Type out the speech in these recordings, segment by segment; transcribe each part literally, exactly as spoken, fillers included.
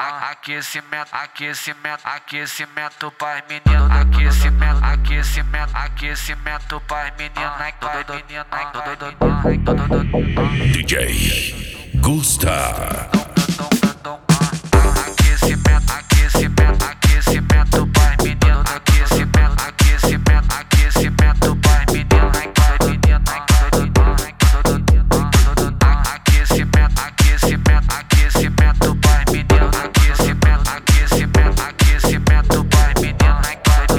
a- aquecimento, aquecimento, aquecimento pras meninas, aquecimento, aquecimento, aquecimento pras meninas, pras meninas, pras meninas. D J Gusta. Aquecimento, aquecimento, aquecimento pras meninas, aquecimento, aquecimento, aquecimento pras meninas, pras meninas, aquecimento, aquecimento, aquecimento pras meninas, aquecimento, aquecimento, aquecimento pras meninas, pras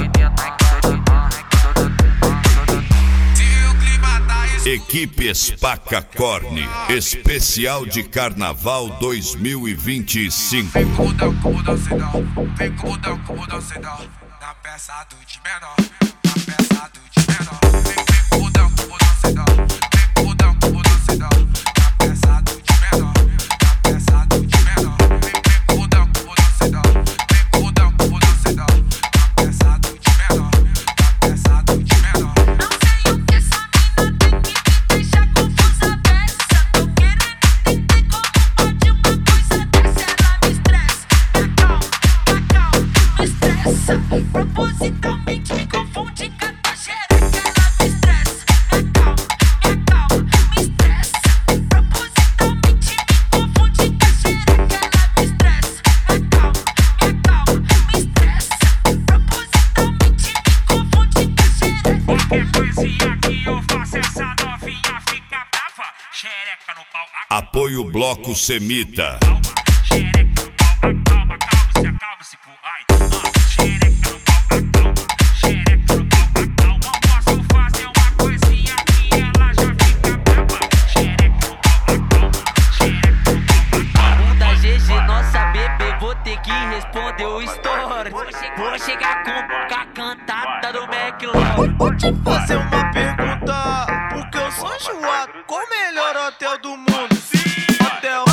meninas. Equipe Spaca Corne, especial de Carnaval dois mil e vinte e cinco. Vem com o budão, com o budão sedão. Vem com o budão, com o budão sedão. Na peça do de menor, na peça do de menor. Vem, vem com o budão, com o budão sedão. Vem com o budão, com o budão sedão. Na peça do de menor, na peça do de menor. Vem, vem com o budão, com o budão sedão. Vem com o budão, com o budão sedão. Na peça do de menor, na peça do de menor. Não sei o que essa mina tem que me deixar confusa dessa. Tô querendo entender como pode uma coisa dessa. Ela me estressa, me acalma, me acalma, me estressa. Propositalmente me confunde com a tua xereca. Ela me estressa, me acalma, me acalma, me estressa. Propositalmente me confunde com a xereca. Ela me estressa, me acalma, me acalma, me estressa. Propositalmente me confunde com a xereca. Qualquer coisinha que eu faço, essa novinha fica brava. Xereca no pau, Apoio Bloco Semita. acalma. Xereca no pau, acalma, acalma-se, acalma-se, pô. Ai, ah, xereca no pau, acalma. Xereca no pau, acalma. Posso fazer uma coisinha que ela já fica brava. Xereca no pau, acalma. Xereca no pau, acalma. Bunda G G, nossa bebê, vou ter que responder o story. Vou chegar com a cantada do McLaren. Vou te fazer uma pergunta, porque eu sou enjoado. Qual o melhor hotel do mundo? Hotel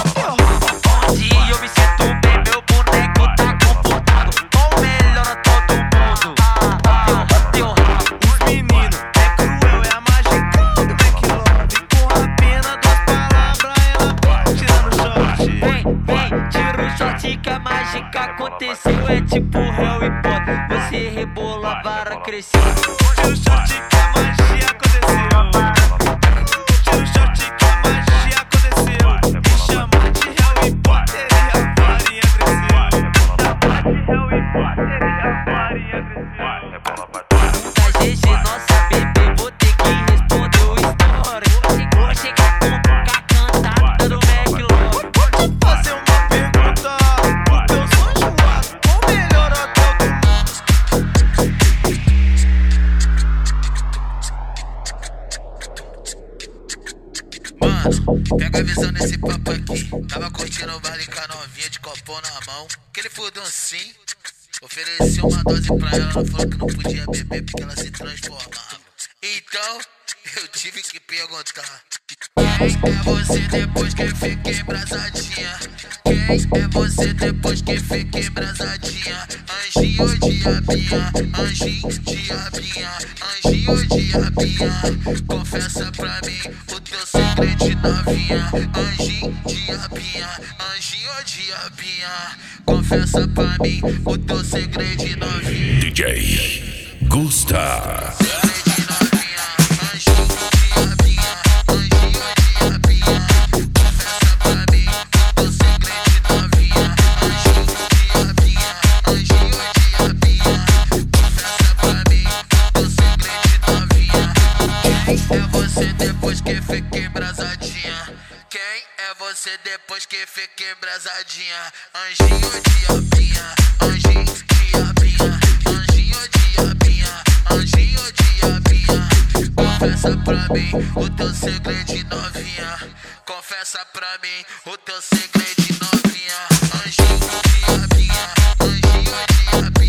Onde eu me sinto bem, meu boneco tá confortável. Qual o melhor hotel do mundo? Ah, teu, teu rabo. Os meninos, é cruel, é a magical do McLove. Com a pena das palavras, ela vem tirando short. Vem, vem, tira o short que a mágica aconteceu. É tipo Harry Potter, você rebola, a vara cresceu. Tira o short que a magia aconteceu. Tira o short que a magia aconteceu. Me chamar de Harry Potter e a farinha cresceu. Chamar de Harry Potter e a farinha cresceu. Bunda G G, nossa bebê, vou ter que responder o story. Vou chegar com a cantada do McLaren. Vou te fazer uma pergunta, porque eu sou enjoado. Qual o melhor hotel do mundo? Mano, pega a visão desse papo aqui. Tava curtindo o baile com a novinha de copão na mão. Aquele furdão sim. Ofereci uma dose pra ela, ela falou que não podia beber porque ela se transformava. Então, eu tive que perguntar: quem é você depois que fica embrasadinha? Quem é você depois que fica embrasadinha? Anjinho ou diabinha? Anjinho, diabinha? Anjinho ou diabinha? Confessa pra mim o teu segredo de novinha. Anjinho, diabinha? Anjinho ou diabinha? Confessa pra mim o teu segredo de novinha. D J Gusta. Segredo de novinha. Anjinho, diabinha? Anjinho ou diabinha? Confessa pra mim o teu segredo de novinha. Anjinho, diabinha? Anjinho ou diabinha? Confessa pra mim o teu segredo de novinha. Quem é você depois que fica embrasadinha? Quem é você depois que fica embrasadinha? Anjinho ou diabinha? Anjinho, diabinha? Anjinho ou diabinha? Anjinho ou diabinha? Confessa pra mim o teu segredo de novinha. Confessa pra mim o teu segredo de novinha. Anjinho, diabinha? Anjinho ou diabinha?